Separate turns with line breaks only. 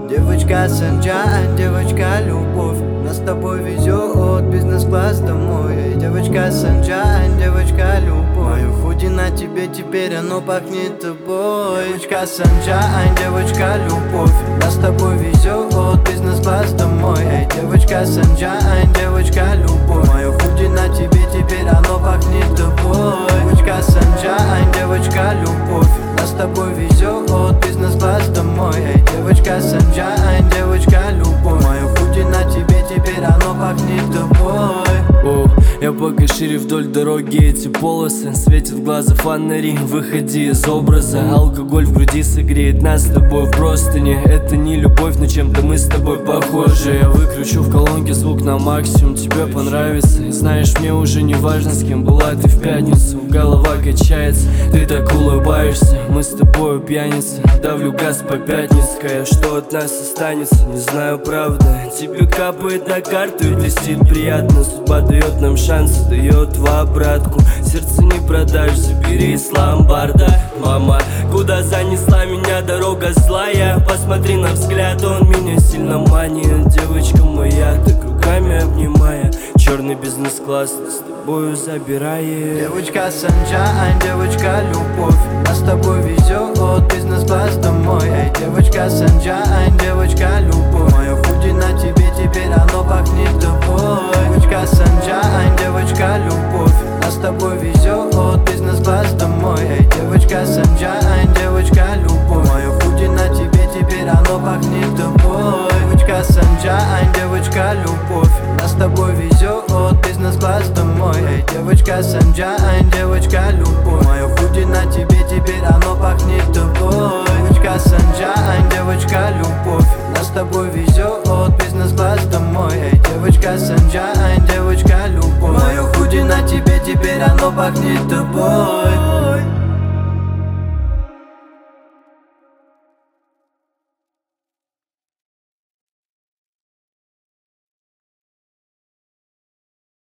Девочка Санджай, девочка любовь, нас с тобой везет бизнес-класс домой. Девочка Санджай, девочка любовь, мою худи на тебе теперь, оно пахнет тобой. Девочка Санджай, девочка любовь, нас с тобой везет бизнес-класс домой. Девочка Санджай, девочка любовь, мою худи на тебе теперь, оно пахнет тобой. Девочка Санджай, девочка любовь, нас с тобой везет бизнес-класс домой. Девочка Санджай, девочка любовь, мою худи на тебе теперь, оно пахнет тобой.
Я пока шире вдоль дороги эти полосы, светит глаза фонари, выходи из образа. Алкоголь в груди согреет нас с тобой в простыне. Это не любовь, но чем-то мы с тобой похожи. Я выключу в колонке звук на максимум, тебе понравится. И знаешь, мне уже не важно, с кем была ты в пятницу. Голова качается, ты так улыбаешься. Мы с тобой пьяницы, давлю газ по пятницкой. Что от нас останется, не знаю, правда. Тебе капает на карту и блестит приятно. Судьба дает нам шанс, дает в обратку. Сердце не продашь, забери из ломбарда. Мама, куда занесла меня дорога злая? Посмотри на взгляд, он меня сильно манит. Девочка моя, так руками обнимая, черный бизнес-класс с тобою забирает.
Девочка Санджай, девочка любовь, нас с тобой везет бизнес-класс домой. Девочка Санджай, девочка любовь, мое худи на тебе теперь, оно пахнет тобой. Девочка Санджай, девочка любовь, нас с тобой везет бизнес-класс домой. Девочка Санджай, девочка любовь, мое худи на тебе теперь, оно пахнет тобой. Девочка Санджай, девочка любовь, нас с тобой везет бизнес-класс домой. Девочка Санджай, девочка любовь, мое худи на тебе теперь, оно пахнет тобой. Девочка Санджай, девочка любовь, нас с тобой везет бизнес-класс домой. Девочка Санджай, девочка любовь, мое худи на тебе теперь, оно пахнет тобой.